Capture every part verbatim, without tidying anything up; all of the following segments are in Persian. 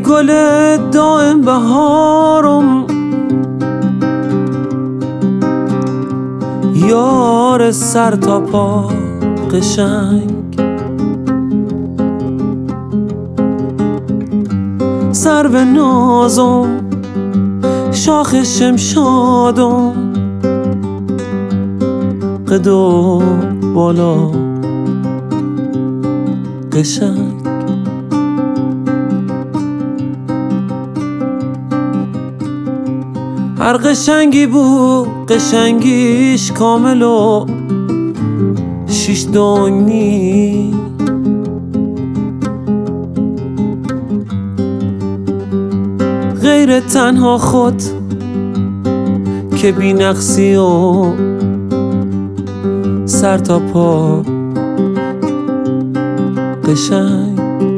گل دائم بهارم، یار سر تا پا قشنگ، سر به نازم، شاخ شمشادم، قد و بالا قشنگ. هر قشنگی بود قشنگیش کامل و شیش دونی، غیر تنها خود که بی نقصی و سر تا پا قشنگ.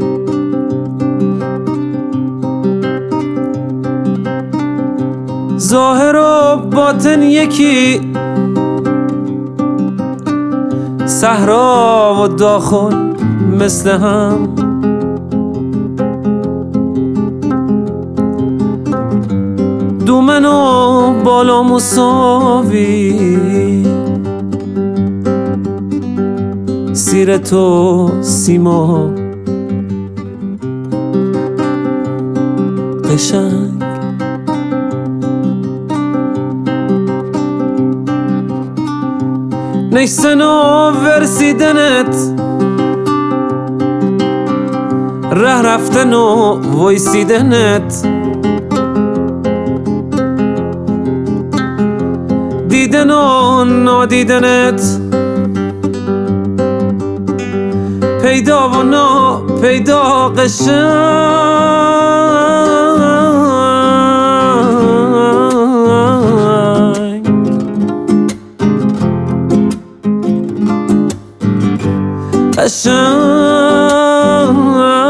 ظاهر و باطن یکی، صحرا و داخل مثل هم، دومن و بالا مساوی، سیرت و سیما قشنگ. نشتن و ورسیدنت، ره رفتن و ویسیدنت، دیدن و نادیدنت، پیدا و نا پیدا قشنگ. قشنگ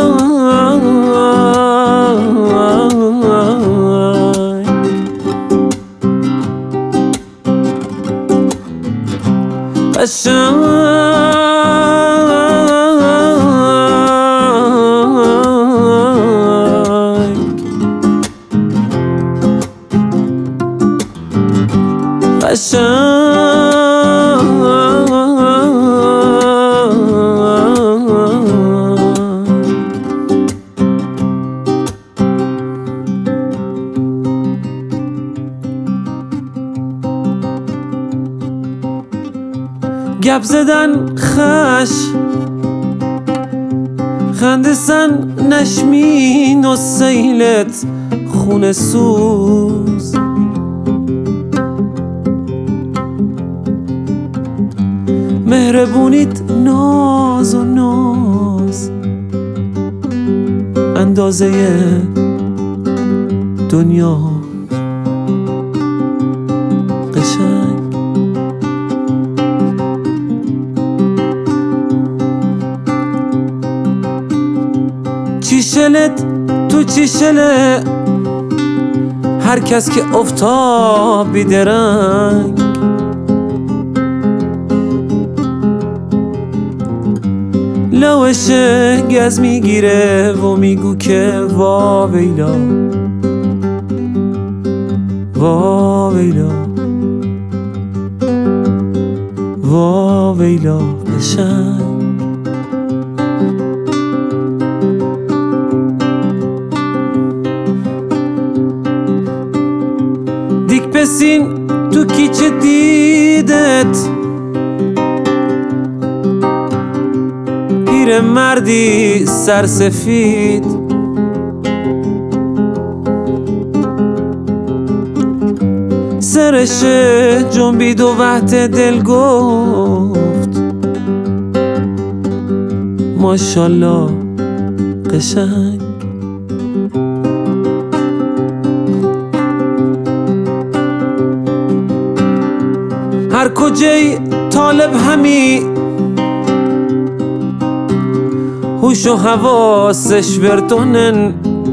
قشنگ گپ زدن خش، خندسن نشمین و سیلت خون سوز، مهربونیت ناز و ناز، اندازه دنیا قشنگ. چیشلت تو چیشله هر کس که افتاد بیدرنگ، لوشه گز میگیره و میگو که وا ویلا وا ویلا وا ویلا قشنگ. دیک بسین تو کیچه دیدت، پیر مردی سرسفید، سرش جنبید و وحده دل گفت ماشالله قشنگ. هر کجای طالب همی، هوش و حواسش ورتونن،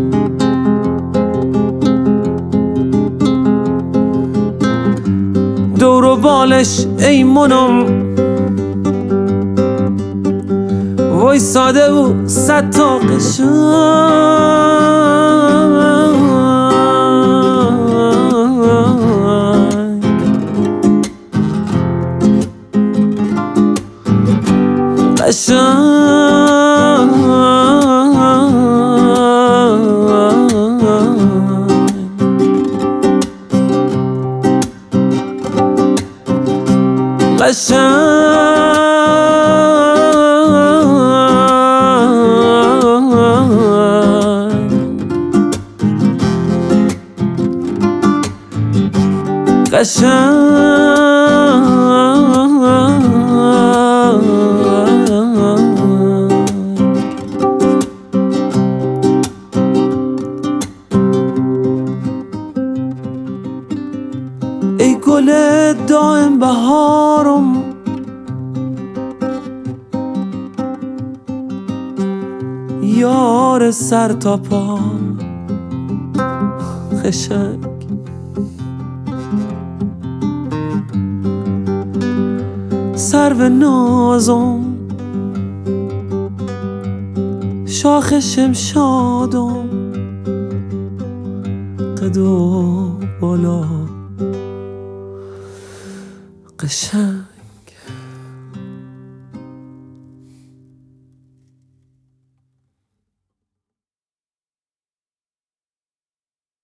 دور و بالش ایمونم وای ساده و صد تا قشنگ. ای گل دائم بهارم، یار سر تا پام قشنگ، سرو نازم، شاخ شمشادم، قد و بالا قشنگ.